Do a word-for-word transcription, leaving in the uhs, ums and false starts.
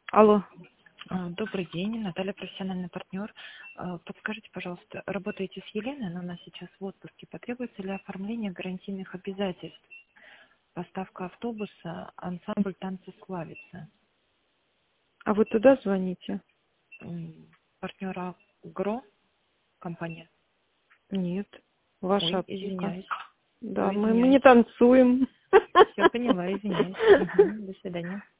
Алло. А, Добрый день, Наталья, профессиональный партнер. А, Подскажите, пожалуйста, работаете с Еленой, но она сейчас в отпуске. Потребуется ли оформление гарантийных обязательств? Поставка автобуса, ансамбль танцы Славица. А вы туда звоните? М, Партнера ГРО, компания. Нет. Ваша Ой, аптека. извиняюсь. Да, Ой, мы, мы не извиняюсь. танцуем. Все поняла, извиняюсь. Мгм, До свидания.